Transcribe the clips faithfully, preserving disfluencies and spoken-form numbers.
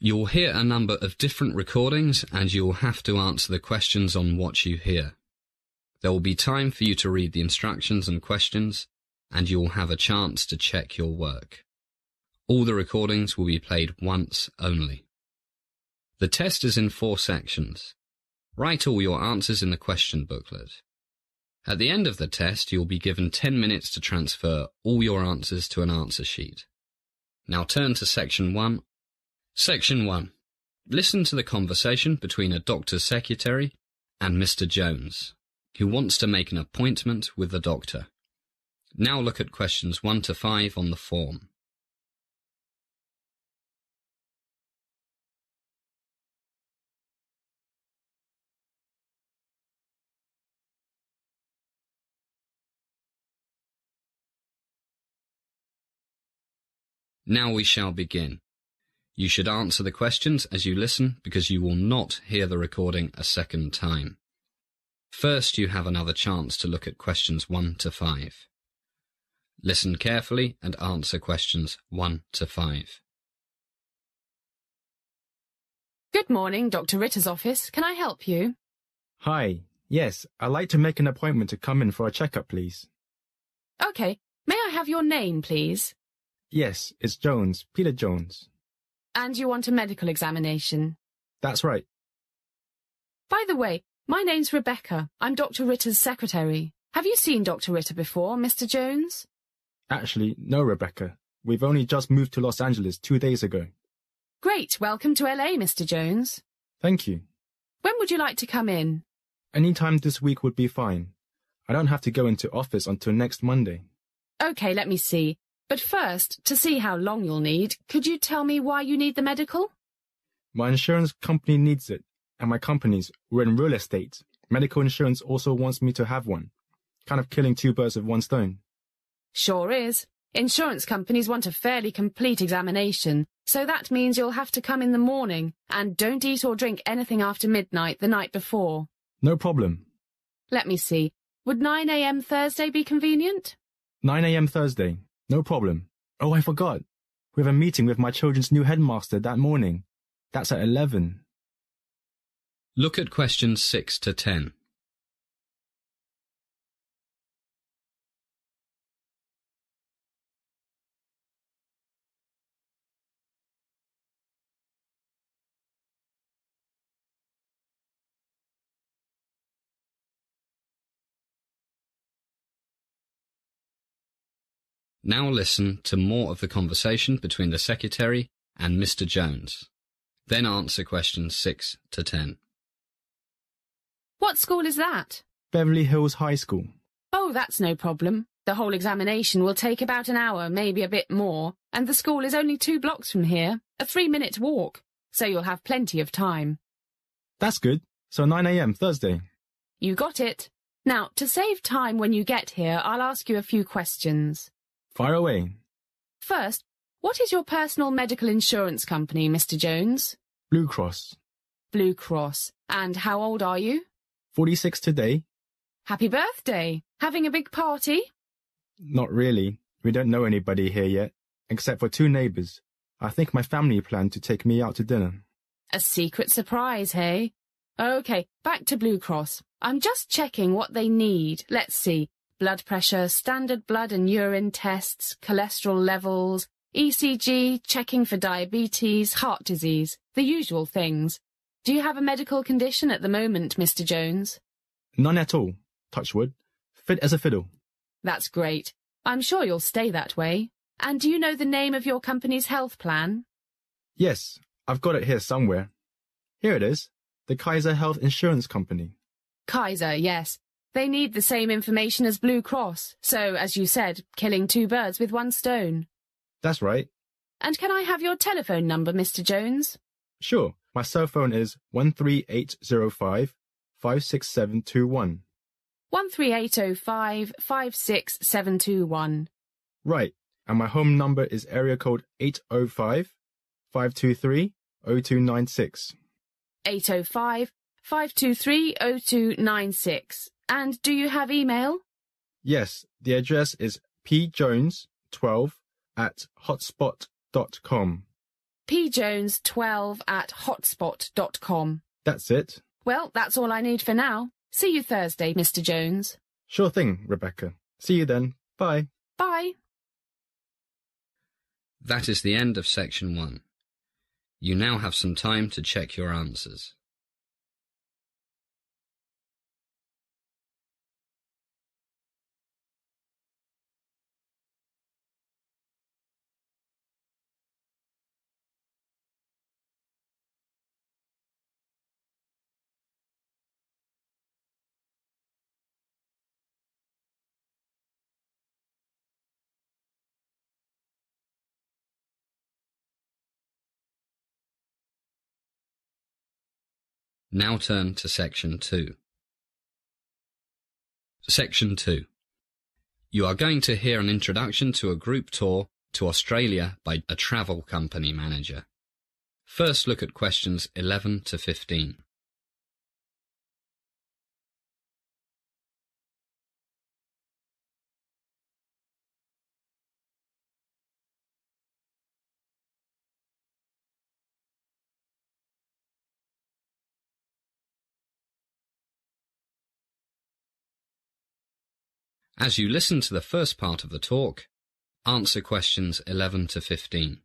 You'll hear a number of different recordings and you'll have to answer the questions on what you hear. There will be time for you to read the instructions and questions, and you'll have a chance to check your work. All the recordings will be played once only. The test is in four sections. Write all your answers in the question booklet. At the end of the test, you'll be given ten minutes to transfer all your answers to an answer sheet. Now turn to section one. Section one. Listen to the conversation between a doctor's secretary and Mister Jones, who wants to make an appointment with the doctor. Now look at questions one to five on the form. Now we shall begin. You should answer the questions as you listen because you will not hear the recording a second time. First, you have another chance to look at questions one to five. Listen carefully and answer questions one to five. Good morning, Doctor Ritter's office. Can I help you? Hi. Yes, I'd like to make an appointment to come in for a checkup, please. Okay. May I have your name, please? Yes, it's Jones, Peter Jones. And you want a medical examination? That's right. By the way, my name's Rebecca. I'm Doctor Ritter's secretary. Have you seen Doctor Ritter before, Mister Jones? Actually, no, Rebecca. We've only just moved to Los Angeles two days ago. Great. Welcome to L A, Mister Jones. Thank you. When would you like to come in? Any time this week would be fine. I don't have to go into office until next Monday. Okay, let me see. But first, to see how long you'll need, could you tell me why you need the medical? My insurance company needs it, and my company's, we're in real estate. Medical insurance also wants me to have one. Kind of killing two birds with one stone. Sure is. Insurance companies want a fairly complete examination, so that means you'll have to come in the morning, and don't eat or drink anything after midnight the night before. No problem. Let me see. Would nine a m Thursday be convenient? nine a m Thursday. No problem. Oh, I forgot. We have a meeting with my children's new headmaster that morning. That's at eleven. Look at questions six to ten. Now listen to more of the conversation between the secretary and Mister Jones. Then answer questions six to ten. What school is that? Beverly Hills High School. Oh, that's no problem. The whole examination will take about an hour, maybe a bit more, and the school is only two blocks from here, a three-minute walk, so you'll have plenty of time. That's good. So nine a m Thursday. You got it. Now, to save time when you get here, I'll ask you a few questions. Fire away. First, what is your personal medical insurance company, Mister Jones? Blue Cross. Blue Cross. And how old are you? forty-six today. Happy birthday. Having a big party? Not really. We don't know anybody here yet, except for two neighbours. I think my family planned to take me out to dinner. A secret surprise, hey? OK, back to Blue Cross. I'm just checking what they need. Let's see. Blood pressure, standard blood and urine tests, cholesterol levels, E C G, checking for diabetes, heart disease, the usual things. Do you have a medical condition at the moment, Mister Jones? None at all. Touch wood. Fit as a fiddle. That's great. I'm sure you'll stay that way. And do you know the name of your company's health plan? Yes, I've got it here somewhere. Here it is. The Kaiser Health Insurance Company. Kaiser, yes. They need the same information as Blue Cross, so, as you said, killing two birds with one stone. That's right. And can I have your telephone number, Mister Jones? Sure. My cell phone is one three eight zero five, five six seven two one. one three eight zero five, five six seven two one. Right. And my home number is area code eight zero five, five two three, zero two nine six. eight zero five, five two three, zero two nine six. And do you have email? Yes, the address is p jones twelve at hotspot dot com. p jones twelve at hotspot dot com. That's it. Well, that's all I need for now. See you Thursday, Mister Jones. Sure thing, Rebecca. See you then. Bye. Bye. That is the end of section one. You now have some time to check your answers. Now turn to section two. Section two. You are going to hear an introduction to a group tour to Australia by a travel company manager. First, look at questions eleven to fifteen. As you listen to the first part of the talk, answer questions eleven to fifteen.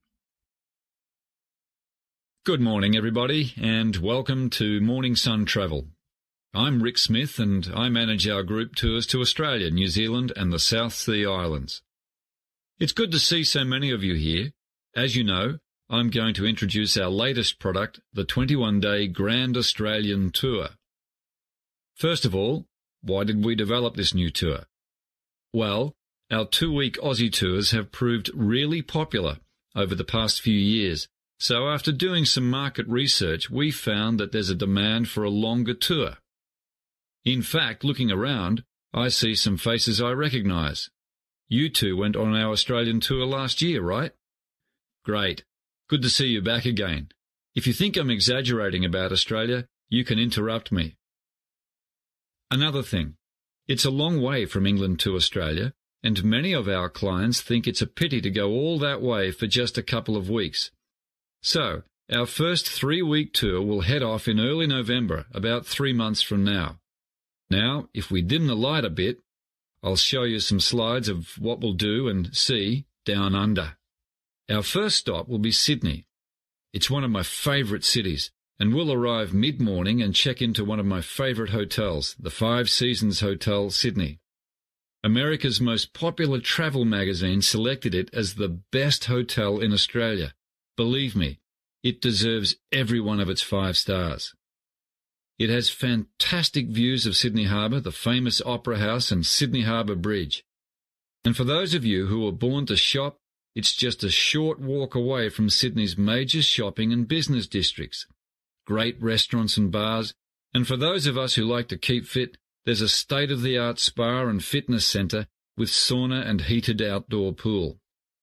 Good morning, everybody, and welcome to Morning Sun Travel. I'm Rick Smith, and I manage our group tours to Australia, New Zealand, and the South Sea Islands. It's good to see so many of you here. As you know, I'm going to introduce our latest product, the twenty-one day Grand Australian Tour. First of all, why did we develop this new tour? Well, our two-week Aussie tours have proved really popular over the past few years, so after doing some market research, we found that there's a demand for a longer tour. In fact, looking around, I see some faces I recognise. You two went on our Australian tour last year, right? Great. Good to see you back again. If you think I'm exaggerating about Australia, you can interrupt me. Another thing. It's a long way from England to Australia, and many of our clients think it's a pity to go all that way for just a couple of weeks. So, our first three-week tour will head off in early November, about three months from now. Now, if we dim the light a bit, I'll show you some slides of what we'll do and see down under. Our first stop will be Sydney. It's one of my favourite cities, and we'll arrive mid-morning and check into one of my favourite hotels, the Five Seasons Hotel, Sydney. America's most popular travel magazine selected it as the best hotel in Australia. Believe me, it deserves every one of its five stars. It has fantastic views of Sydney Harbour, the famous Opera House and Sydney Harbour Bridge. And for those of you who were born to shop, it's just a short walk away from Sydney's major shopping and business districts. Great restaurants and bars, and for those of us who like to keep fit, there's a state-of-the-art spa and fitness centre with sauna and heated outdoor pool.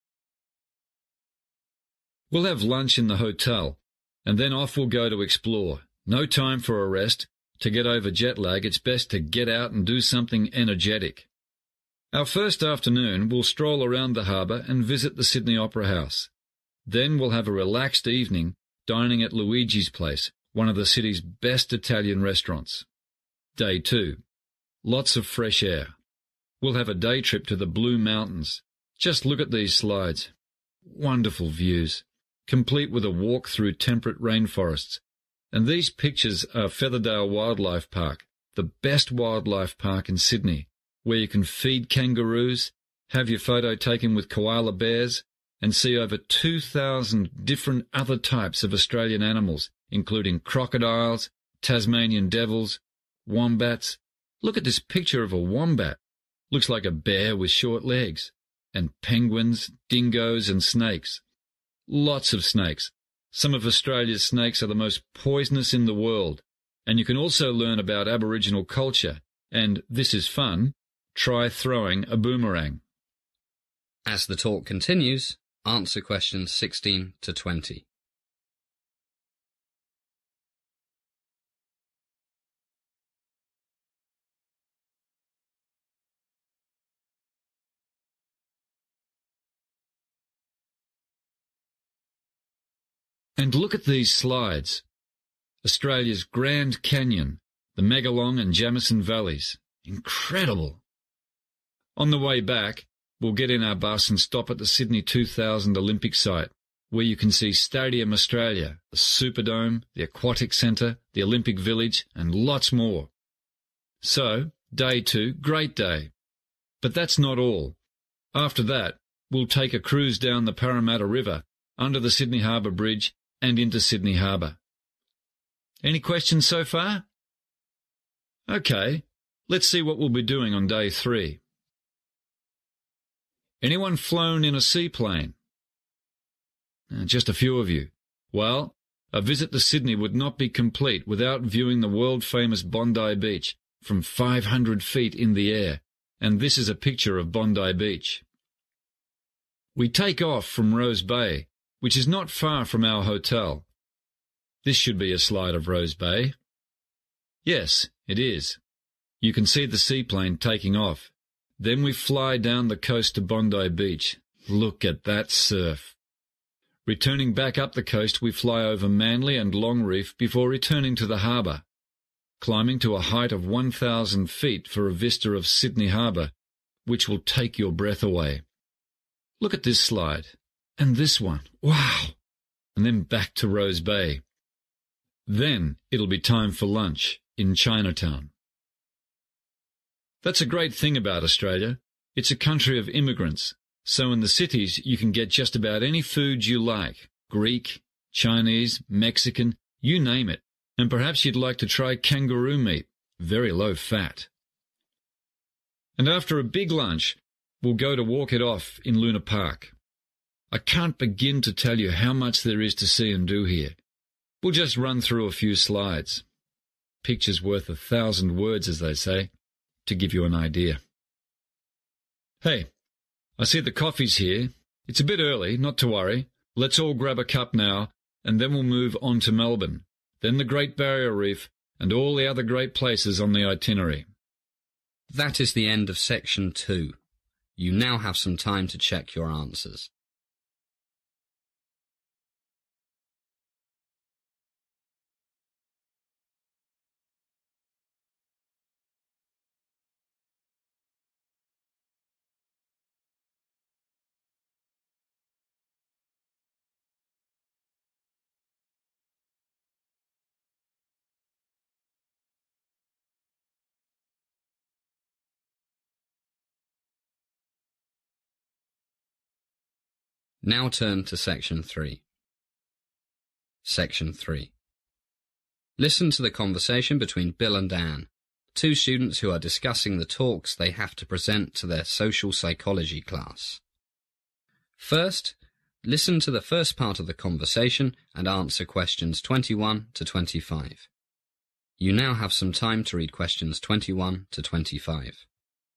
We'll have lunch in the hotel, and then off we'll go to explore. No time for a rest. To get over jet lag, it's best to get out and do something energetic. Our first afternoon, we'll stroll around the harbour and visit the Sydney Opera House. Then we'll have a relaxed evening dining at Luigi's Place, one of the city's best Italian restaurants. Day two. Lots of fresh air. We'll have a day trip to the Blue Mountains. Just look at these slides. Wonderful views, complete with a walk through temperate rainforests. And these pictures are Featherdale Wildlife Park, the best wildlife park in Sydney, where you can feed kangaroos, have your photo taken with koala bears, and see over two thousand different other types of Australian animals, including crocodiles, Tasmanian devils, wombats. Look at this picture of a wombat. Looks like a bear with short legs. And penguins, dingoes and snakes. Lots of snakes. Some of Australia's snakes are the most poisonous in the world. And you can also learn about Aboriginal culture. And, this is fun, try throwing a boomerang. As the talk continues, answer questions sixteen to twenty. And look at these slides. Australia's Grand Canyon, the Megalong and Jamison Valleys. Incredible. On the way back, we'll get in our bus and stop at the Sydney two thousand Olympic site, where you can see Stadium Australia, the Superdome, the Aquatic Centre, the Olympic Village, and lots more. So, day two, great day. But that's not all. After that, we'll take a cruise down the Parramatta River, under the Sydney Harbour Bridge, and into Sydney Harbour. Any questions so far? Okay, let's see what we'll be doing on day three. Anyone flown in a seaplane? Uh, just a few of you. Well, a visit to Sydney would not be complete without viewing the world-famous Bondi Beach from five hundred feet in the air, and this is a picture of Bondi Beach. We take off from Rose Bay, which is not far from our hotel. This should be a slide of Rose Bay. Yes, it is. You can see the seaplane taking off. Then we fly down the coast to Bondi Beach. Look at that surf. Returning back up the coast, we fly over Manly and Longreef before returning to the harbour, climbing to a height of one thousand feet for a vista of Sydney Harbour, which will take your breath away. Look at this slide. And this one. Wow! And then back to Rose Bay. Then it'll be time for lunch in Chinatown. That's a great thing about Australia. It's a country of immigrants, so in the cities you can get just about any food you like, Greek, Chinese, Mexican, you name it, and perhaps you'd like to try kangaroo meat, very low fat. And after a big lunch, we'll go to walk it off in Luna Park. I can't begin to tell you how much there is to see and do here. We'll just run through a few slides. Picture's worth a thousand words, as they say, to give you an idea. Hey, I see the coffee's here. It's a bit early, not to worry. Let's all grab a cup now, and then we'll move on to Melbourne, then the Great Barrier Reef, and all the other great places on the itinerary. That is the end of section two. You now have some time to check your answers. Now turn to section three. Section three. Listen to the conversation between Bill and Anne, two students who are discussing the talks they have to present to their social psychology class. First, listen to the first part of the conversation and answer questions twenty-one to twenty-five. You now have some time to read questions twenty-one to twenty-five.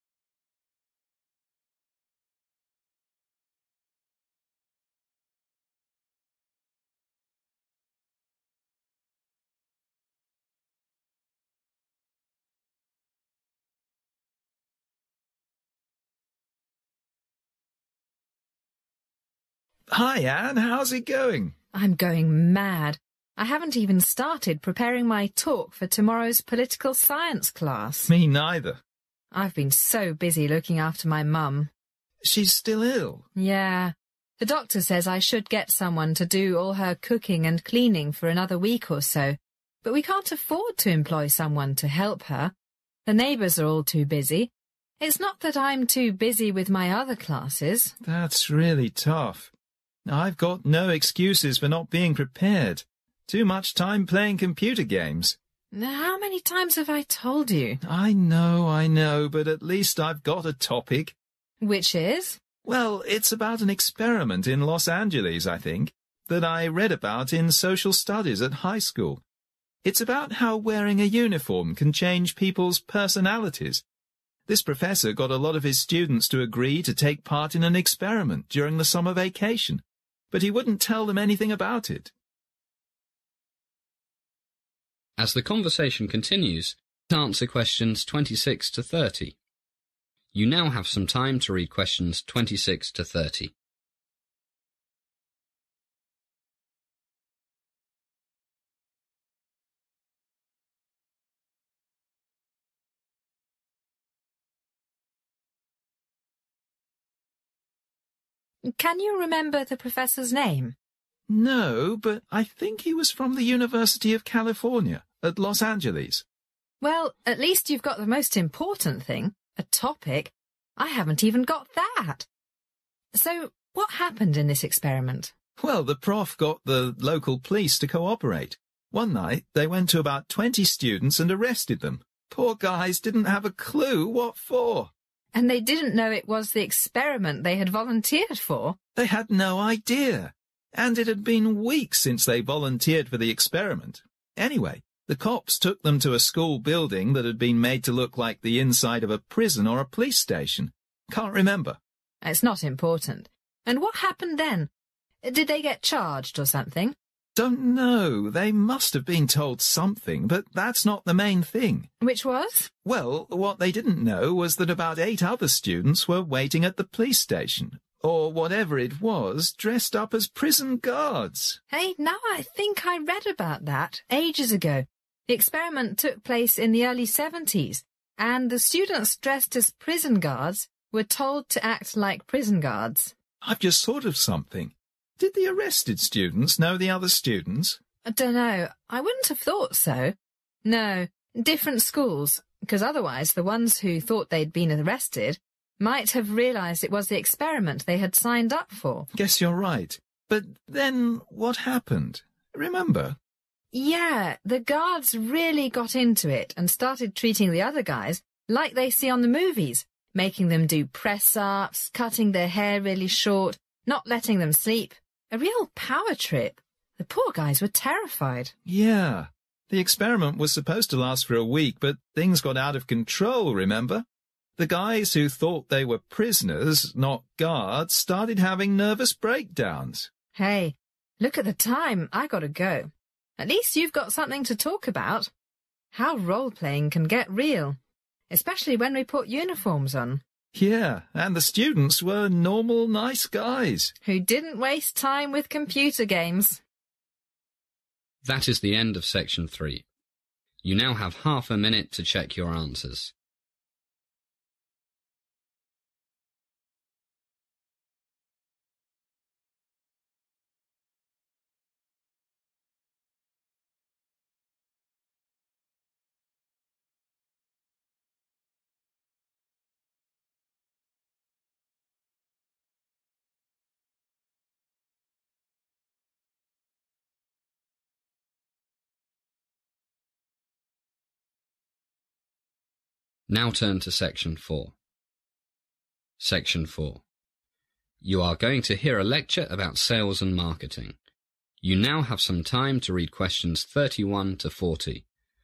Hi, Anne. How's it going? I'm going mad. I haven't even started preparing my talk for tomorrow's political science class. Me neither. I've been so busy looking after my mum. She's still ill. Yeah. The doctor says I should get someone to do all her cooking and cleaning for another week or so, but we can't afford to employ someone to help her. The neighbours are all too busy. It's not that I'm too busy with my other classes. That's really tough. I've got no excuses for not being prepared. Too much time playing computer games. How many times have I told you? I know, I know, but at least I've got a topic. Which is? Well, it's about an experiment in Los Angeles, I think, that I read about in social studies at high school. It's about how wearing a uniform can change people's personalities. This professor got a lot of his students to agree to take part in an experiment during the summer vacation, but he wouldn't tell them anything about it. As the conversation continues, answer questions twenty-six to thirty. You now have some time to read questions twenty-six to thirty. Can you remember the professor's name? No, but I think he was from the University of California at Los Angeles. Well, at least you've got the most important thing, a topic. I haven't even got that. So, what happened in this experiment? Well, the prof got the local police to cooperate. One night, they went to about twenty students and arrested them. Poor guys didn't have a clue what for. And they didn't know it was the experiment they had volunteered for? They had no idea. And it had been weeks since they volunteered for the experiment. Anyway, the cops took them to a school building that had been made to look like the inside of a prison or a police station. Can't remember. It's not important. And what happened then? Did they get charged or something? Don't know. They must have been told something, but that's not the main thing. Which was? Well, what they didn't know was that about eight other students were waiting at the police station, or whatever it was, dressed up as prison guards. Hey, now I think I read about that ages ago. The experiment took place in the early seventies, and the students dressed as prison guards were told to act like prison guards. I've just thought of something. Did the arrested students know the other students? I don't know. I wouldn't have thought so. No, different schools, because otherwise the ones who thought they'd been arrested might have realised it was the experiment they had signed up for. Guess you're right. But then what happened? Remember? Yeah, the guards really got into it and started treating the other guys like they see on the movies, making them do press-ups, cutting their hair really short, not letting them sleep. A real power trip. The poor guys were terrified. Yeah. The experiment was supposed to last for a week, but things got out of control, remember? The guys who thought they were prisoners, not guards, started having nervous breakdowns. Hey, look at the time. I gotta go. At least you've got something to talk about. How role-playing can get real, especially when we put uniforms on. Yeah, and the students were normal, nice guys. Who didn't waste time with computer games. That is the end of section three. You now have half a minute to check your answers. Now turn to section four. Section four. You are going to hear a lecture about sales and marketing. You now have some time to read questions thirty-one to forty.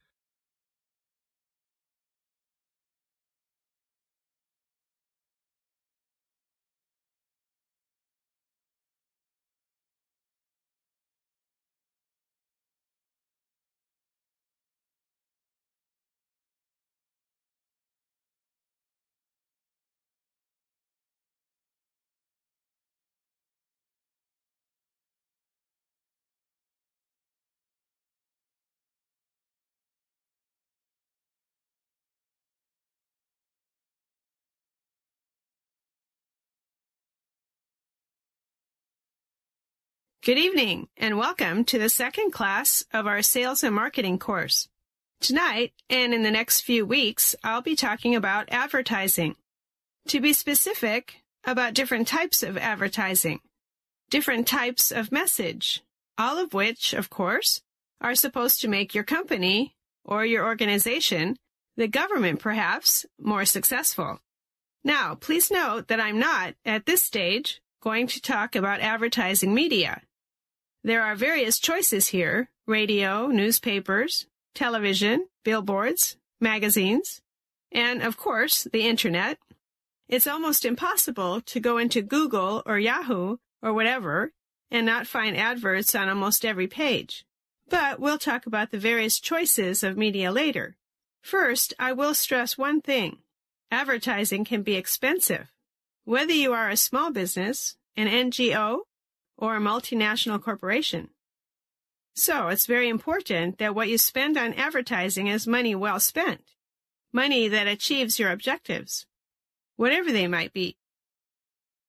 Good evening, and welcome to the second class of our Sales and Marketing course. Tonight, and in the next few weeks, I'll be talking about advertising. To be specific, about different types of advertising, different types of message, all of which, of course, are supposed to make your company, or your organization, the government perhaps, more successful. Now, please note that I'm not, at this stage, going to talk about advertising media. There are various choices here: radio, newspapers, television, billboards, magazines, and, of course, the Internet. It's almost impossible to go into Google or Yahoo or whatever and not find adverts on almost every page. But we'll talk about the various choices of media later. First, I will stress one thing. Advertising can be expensive. Whether you are a small business, an N G O, or a multinational corporation. So it's very important that what you spend on advertising is money well spent, money that achieves your objectives, whatever they might be.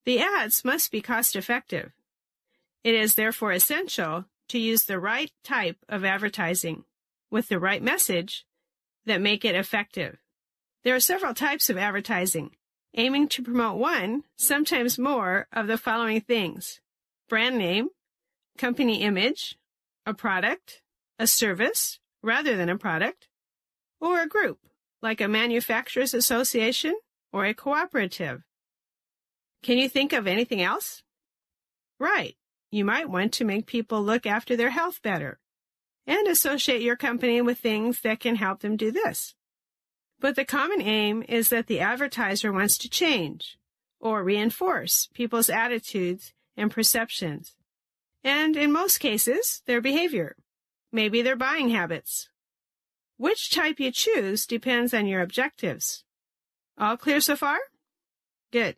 The ads must be cost-effective. It is therefore essential to use the right type of advertising with the right message that make it effective. There are several types of advertising, aiming to promote one, sometimes more, of the following things: brand name, company image, a product, a service rather than a product, or a group, like a manufacturers association or a cooperative. Can you think of anything else? Right. You might want to make people look after their health better and associate your company with things that can help them do this. But the common aim is that the advertiser wants to change or reinforce people's attitudes and perceptions, and in most cases, their behavior, maybe their buying habits. Which type you choose depends on your objectives. All clear so far? Good.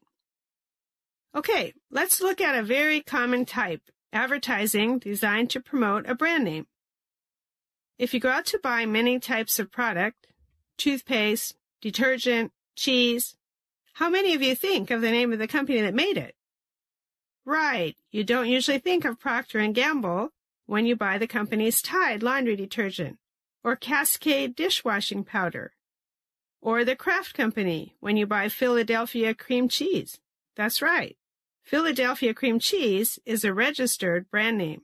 Okay, let's look at a very common type, advertising designed to promote a brand name. If you go out to buy many types of product, toothpaste, detergent, cheese, how many of you think of the name of the company that made it? Right, you don't usually think of Procter and Gamble when you buy the company's Tide laundry detergent, or Cascade dishwashing powder, or the Kraft Company when you buy Philadelphia cream cheese. That's right. Philadelphia cream cheese is a registered brand name.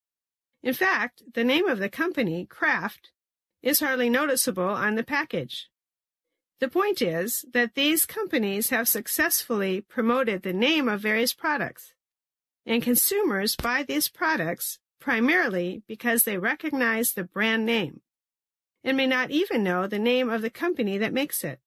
In fact, the name of the company, Kraft, is hardly noticeable on the package. The point is that these companies have successfully promoted the name of various products, and consumers buy these products primarily because they recognize the brand name and may not even know the name of the company that makes it.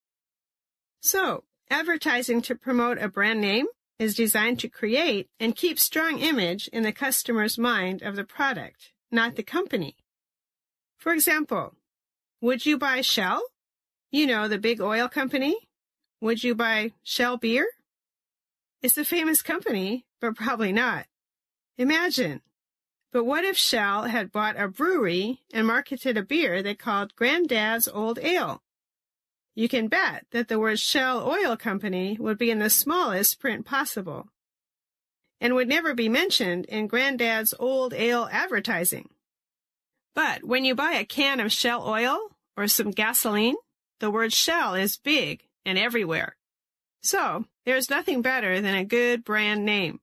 So, advertising to promote a brand name is designed to create and keep strong image in the customer's mind of the product, not the company. For example, would you buy Shell? You know, the big oil company. Would you buy Shell beer? It's a famous company, but probably not. Imagine. But what if Shell had bought a brewery and marketed a beer they called Granddad's Old Ale? You can bet that the word Shell Oil Company would be in the smallest print possible and would never be mentioned in Granddad's Old Ale advertising. But when you buy a can of Shell oil or some gasoline, the word Shell is big and everywhere. So there's nothing better than a good brand name.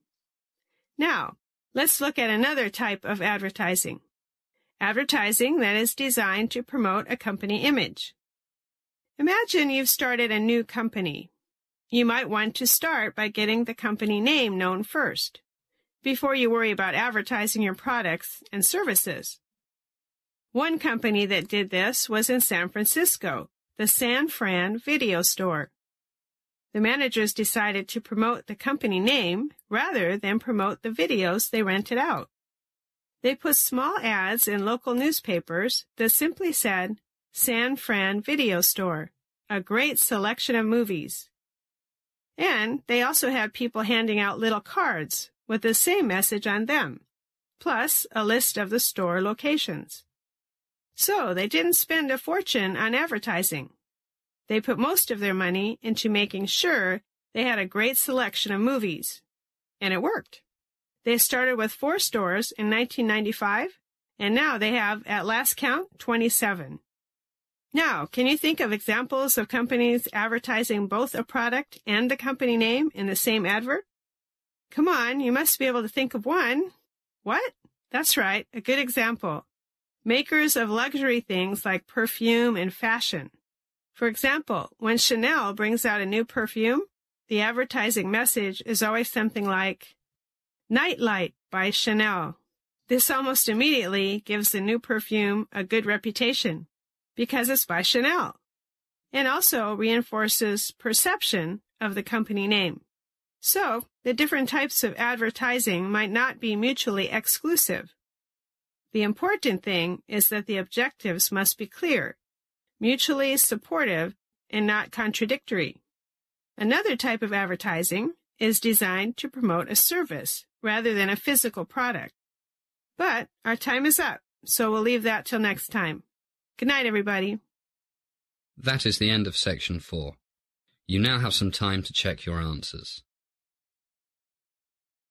Now, let's look at another type of advertising. Advertising that is designed to promote a company image. Imagine you've started a new company. You might want to start by getting the company name known first, before you worry about advertising your products and services. One company that did this was in San Francisco, the San Fran Video Store. The managers decided to promote the company name rather than promote the videos they rented out. They put small ads in local newspapers that simply said, San Fran Video Store, a great selection of movies. And they also had people handing out little cards with the same message on them, plus a list of the store locations. So they didn't spend a fortune on advertising. They put most of their money into making sure they had a great selection of movies. And it worked. They started with four stores in nineteen ninety-five, and now they have, at last count, twenty-seven. Now, can you think of examples of companies advertising both a product and the company name in the same advert? Come on, you must be able to think of one. What? That's right, a good example. Makers of luxury things like perfume and fashion. For example, when Chanel brings out a new perfume, the advertising message is always something like, Nightlight by Chanel. This almost immediately gives the new perfume a good reputation, because it's by Chanel, and also reinforces perception of the company name. So, the different types of advertising might not be mutually exclusive. The important thing is that the objectives must be clear, mutually supportive, and not contradictory. Another type of advertising is designed to promote a service rather than a physical product. But our time is up, so we'll leave that till next time. Good night, everybody. That is the end of section four. You now have some time to check your answers.